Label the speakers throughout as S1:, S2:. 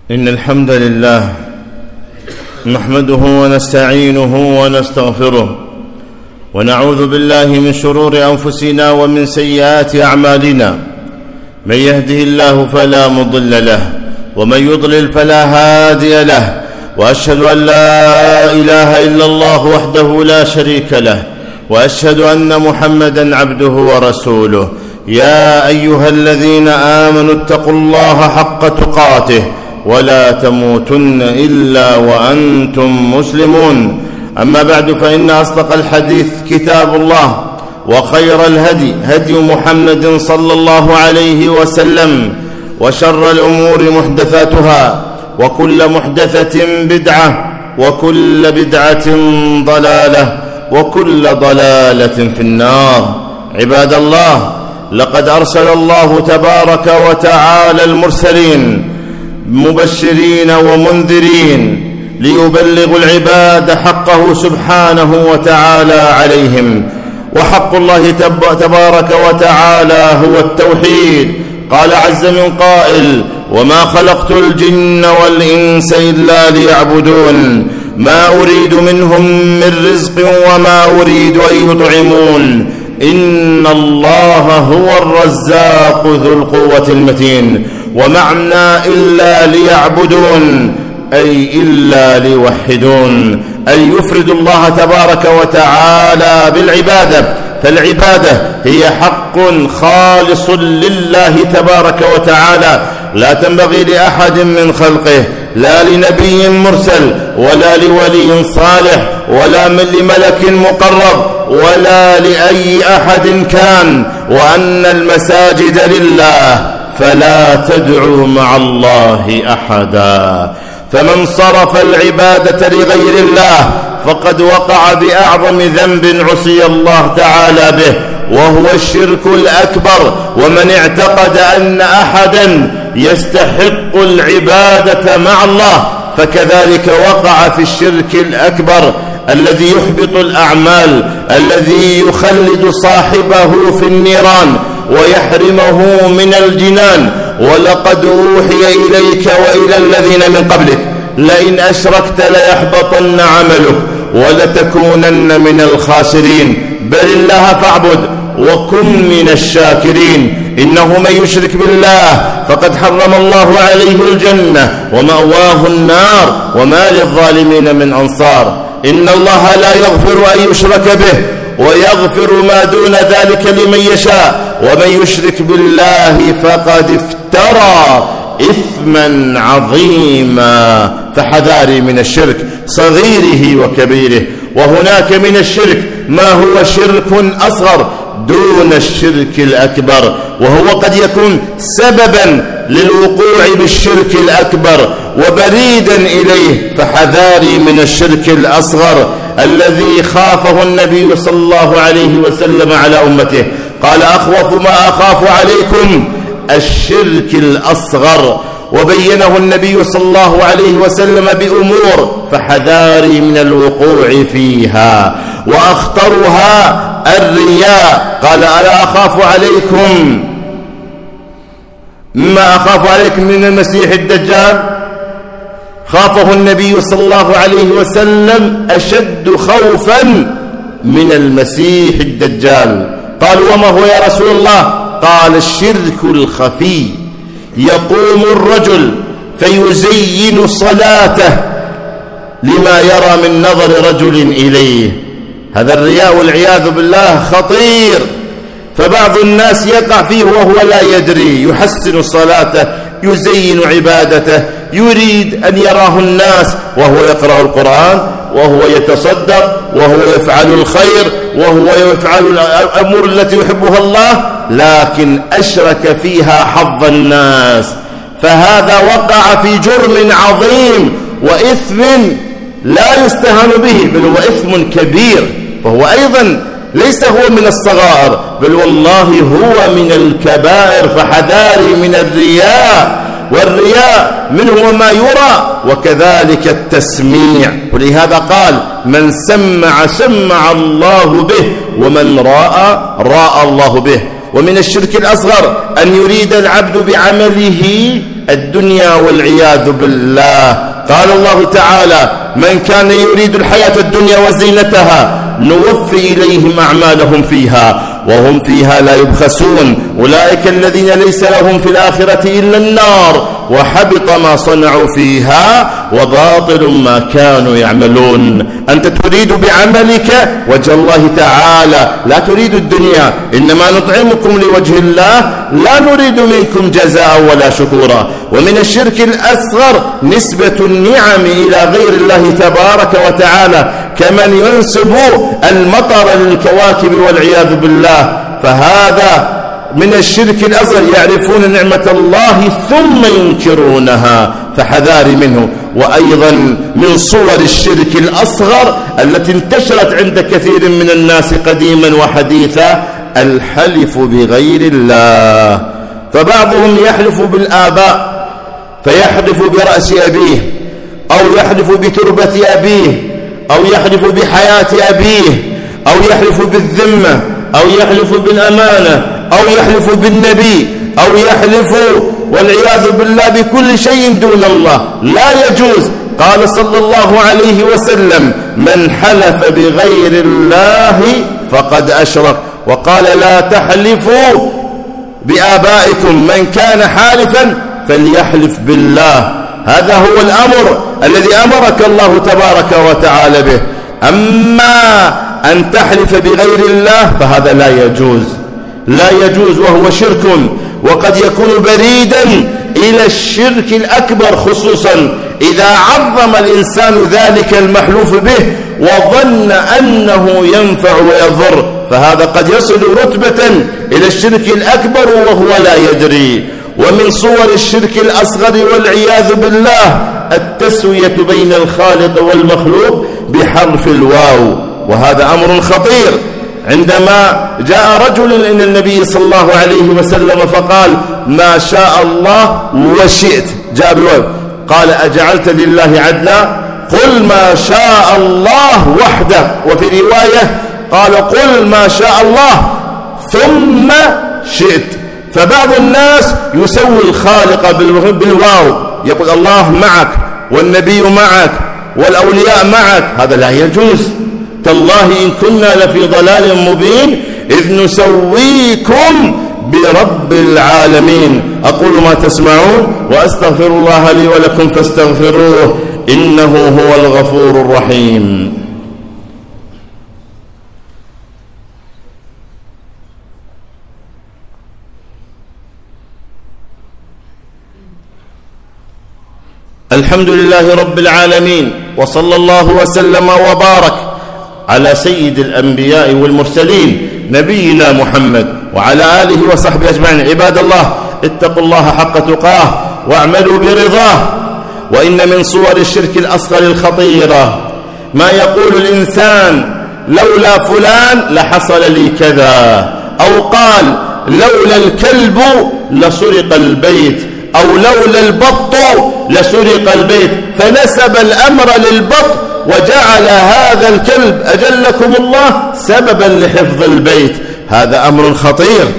S1: إن الحمد لله نحمده ونستعينه ونستغفره ونعوذ بالله من شرور أنفسنا ومن سيئات أعمالنا. من يهده الله فلا مضل له ومن يضلل فلا هادي له، وأشهد أن لا إله إلا الله وحده لا شريك له، وأشهد أن محمدا عبده ورسوله. يا أيها الذين آمنوا اتقوا الله حق تقاته ولا تموتن إلا وأنتم مسلمون. أما بعد، فإن أصدق الحديث كتاب الله، وخير الهدي هدي محمد صلى الله عليه وسلم، وشر الأمور محدثاتها، وكل محدثة بدعة، وكل بدعة ضلالة، وكل ضلالة في النار. عباد الله، لقد أرسل الله تبارك وتعالى المرسلين مبشرين ومنذرين ليبلغوا العباد حقه سبحانه وتعالى عليهم. وحق الله تبارك وتعالى هو التوحيد. قال عز من قائل: وما خلقت الجن والإنس إلا ليعبدون ما أريد منهم من رزق وما أريد أن يطعمون إن الله هو الرزاق ذو القوة المتين. ومعنى إلا ليعبدون أي إلا ليوحدون، أي يفرد الله تبارك وتعالى بالعبادة. فالعبادة هي حق خالص لله تبارك وتعالى، لا تنبغي لأحد من خلقه، لا لنبي مرسل ولا لولي صالح ولا لملك مقرب ولا لأي أحد كان. وأن المساجد لله فلا تدعوا مع الله أحدا. فمن صرف العبادة لغير الله فقد وقع بأعظم ذنب عصي الله تعالى به، وهو الشرك الأكبر. ومن اعتقد أن أحدا يستحق العبادة مع الله فكذلك وقع في الشرك الأكبر الذي يحبط الأعمال، الذي يخلد صاحبه في النيران ويحرمه من الجنان. ولقد أوحي إليك وإلى الذين من قبلك لئن أشركت ليحبطن عملك ولتكونن من الخاسرين. بل الله فاعبد وكن من الشاكرين. إنه من يشرك بالله فقد حرم الله عليه الجنة ومأواه النار وما للظالمين من أنصار. إن الله لا يغفر أن يشرك به ويغفر ما دون ذلك لمن يشاء، ومن يشرك بالله فقد افترى إثما عظيما. فحذاري من الشرك صغيره وكبيره. وهناك من الشرك ما هو شرك أصغر دون الشرك الأكبر، وهو قد يكون سببا للوقوع بالشرك الأكبر وبريدا إليه. فحذاري من الشرك الأصغر الذي خافه النبي صلى الله عليه وسلم على أمته. قال: أخوف ما أخاف عليكم الشرك الأصغر. وبينه النبي صلى الله عليه وسلم بأمور، فحذاري من الوقوع فيها. وأخطرها الرياء. قال: ألا أخاف عليكم ما أخاف عليكم من المسيح الدجال؟ خافه النبي صلى الله عليه وسلم أشد خوفا من المسيح الدجال. قال: وما هو يا رسول الله؟ قال: الشرك الخفي. يقوم الرجل فيزين صلاته لما يرى من نظر رجل إليه. هذا الرياء والعياذ بالله خطير. فبعض الناس يقع فيه وهو لا يدري، يحسن صلاته، يزين عبادته، يريد أن يراه الناس وهو يقرأ القرآن، وهو يتصدق، وهو يفعل الخير، وهو يفعل الأمور التي يحبها الله، لكن أشرك فيها حظ الناس. فهذا وقع في جرم عظيم وإثم لا يستهان به، بل هو إثم كبير. فهو أيضا ليس هو من الصغائر، بل والله هو من الكبائر. فحذاري من الرياء. والرياء منه ما يرى، وكذلك التسميع. ولهذا قال: من سمع الله به، ومن راى الله به. ومن الشرك الأصغر أن يريد العبد بعمله الدنيا والعياذ بالله. قال الله تعالى: من كان يريد الحياة الدنيا وزينتها نوفي إليهم أعمالهم فيها وهم فيها لا يبخسون أولئك الذين ليس لهم في الآخرة إلا النار وحبط ما صنعوا فيها وباطل ما كانوا يعملون. أنت تريد بعملك وجه الله تعالى، لا تريد الدنيا، إنما نطعمكم لوجه الله لا نريد منكم جزاء ولا شكورا. ومن الشرك الأصغر نسبة النعم إلى غير الله تبارك وتعالى كمن ينسب المطر للكواكب والعياذ بالله، فهذا من الشرك الأصغر. يعرفون نعمة الله ثم ينكرونها، فحذار منه. وأيضا من صور الشرك الأصغر التي انتشرت عند كثير من الناس قديما وحديثا الحلف بغير الله. فبعضهم يحلف بالآباء، فيحلف برأس أبيه، أو يحلف بتربة أبيه، أو يحلف بحياة أبيه، أو يحلف بالذمة، أو يحلف بالأمانة، أو يحلف بالنبي، أو يحلف والعياذ بالله بكل شيء دون الله. لا يجوز. قال صلى الله عليه وسلم: من حلف بغير الله فقد أشرك. وقال: لا تحلفوا بآبائكم، من كان حالفا فليحلف بالله. هذا هو الأمر الذي أمرك الله تبارك وتعالى به. أما أن تحلف بغير الله فهذا لا يجوز، لا يجوز، وهو شرك، وقد يكون بريدا إلى الشرك الأكبر، خصوصا إذا عظم الإنسان ذلك المحلوف به وظن أنه ينفع ويضر، فهذا قد يصل رتبة إلى الشرك الأكبر وهو لا يدري. ومن صور الشرك الأصغر والعياذ بالله التسوية بين الخالق والمخلوق بحرف الواو، وهذا أمر خطير. عندما جاء رجل إلى النبي صلى الله عليه وسلم فقال: ما شاء الله وشئت، جاء بالواو، قال: أجعلت لله عدلا؟ قل ما شاء الله وحده. وفي رواية قال: قل ما شاء الله ثم شئت. فبعض الناس يسوي الخالق بالواو، يقول الله معك والنبي معك والأولياء معك، هذا لا يجوز. تالله إن كنا لفي ضلال مبين إذ نسويكم برب العالمين. أقول ما تسمعون وأستغفر الله لي ولكم فاستغفروه إنه هو الغفور الرحيم. الحمد لله رب العالمين، وصلى الله وسلم وبارك على سيد الأنبياء والمرسلين نبينا محمد وعلى آله وصحبه أجمعين. عباد الله، اتقوا الله حق تقاه واعملوا برضاه. وإن من صور الشرك الأصغر الخطيرة ما يقول الإنسان: لولا فلان لحصل لي كذا، أو قال: لولا الكلب لسرق البيت، أو لولا البط لسرق البيت، فنسب الأمر للبط وجعل هذا الكلب أجلكم الله سببا لحفظ البيت. هذا أمر خطير.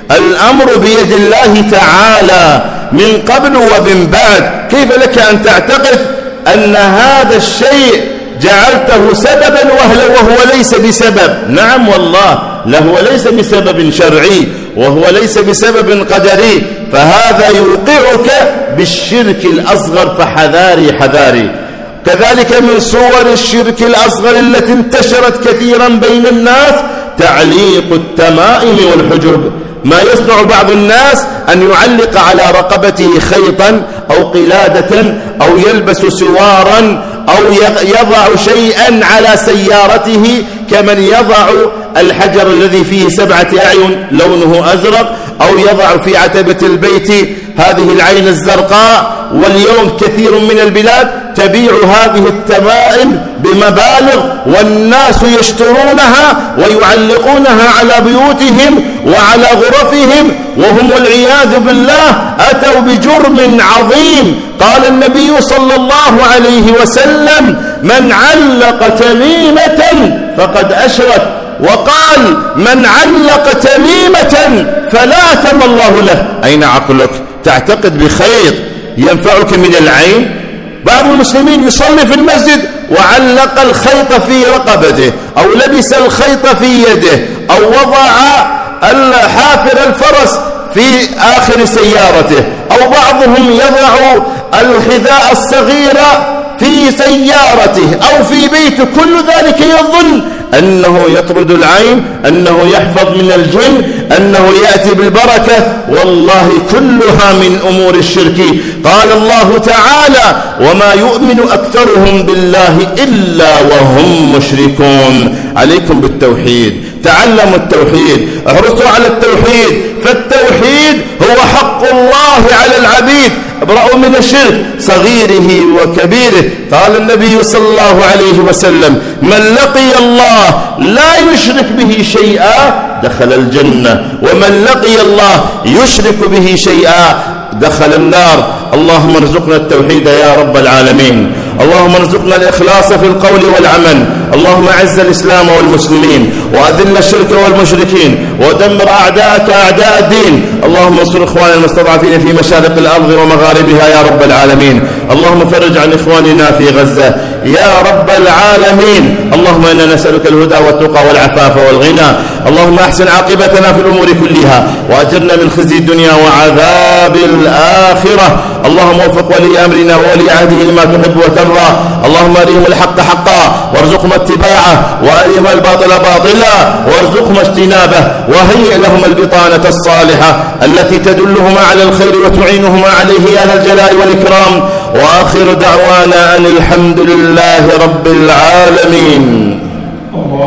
S1: الأمر بيد الله تعالى من قبل ومن بعد. كيف لك أن تعتقد أن هذا الشيء جعلته سببا وهو ليس بسبب؟ نعم والله، هو ليس بسبب شرعي وهو ليس بسبب قدري، فهذا يوقعك بالشرك الأصغر، فحذاري حذاري. كذلك من صور الشرك الأصغر التي انتشرت كثيرا بين الناس تعليق التمائم والحجب. ما يصنع بعض الناس أن يعلق على رقبته خيطا أو قلادة أو يلبس سوارا أو يضع شيئا على سيارته، كمن يضع الحجر الذي فيه 7 أعين لونه أزرق، أو يضع في عتبة البيت هذه العين الزرقاء. واليوم كثير من البلاد تبيع هذه التمائم بمبالغ، والناس يشترونها ويعلقونها على بيوتهم وعلى غرفهم، وهم والعياذ بالله أتوا بجرم عظيم. قال النبي صلى الله عليه وسلم: من علق تميمة فقد أشرك، وقال: من علق تميمة فلا أتم الله له. أين عقلك؟ تعتقد بخيط ينفعك من العين؟ بعض المسلمين يصلي في المسجد وعلق الخيط في رقبته أو لبس الخيط في يده أو وضع حافر الفرس في آخر سيارته، أو بعضهم يضع الحذاء الصغير في سيارته أو في بيته. كل ذلك يظن أنه يطرد العين، أنه يحفظ من الجن، أنه يأتي بالبركة. والله كلها من أمور الشرك. قال الله تعالى: وما يؤمن أكثرهم بالله إلا وهم مشركون. عليكم بالتوحيد، تعلموا التوحيد، احرصوا على التوحيد، فالتوحيد هو حق الله على العبيد. ابرأوا من الشرك صغيره وكبيره. قال النبي صلى الله عليه وسلم: من لقي الله لا يشرك به شيئا دخل الجنة، ومن لقي الله يشرك به شيئا دخل النار. اللهم ارزقنا التوحيد يا رب العالمين. اللهم ارزقنا الإخلاص في القول والعمل. اللهم اعز الإسلام والمسلمين، وأذل الشرك والمشركين، ودمر أعداءك أعداء الدين. اللهم انصر إخواننا المستضعفين في مشارق الأرض ومغاربها يا رب العالمين. اللهم فرج عن إخواننا في غزة يا رب العالمين. اللهم إنا نسألك الهدى والتقى والعفاف والغنى. اللهم أحسن عاقبتنا في الأمور كلها، وأجرنا من خزي الدنيا وعذاب الآخرة. اللهم وفق ولي أمرنا وولي عهده لما تحب وترضى. اللهم أرهم الحق حقا وارزقهم اتباعه، وأرهم الباطل باطلا وارزقهم اجتنابه، وهيئ لهم البطانة الصالحة التي تدلهما على الخير وتعينهما عليه يا ذا الجلال والإكرام. وآخر دعوانا أن الحمد لله رب العالمين.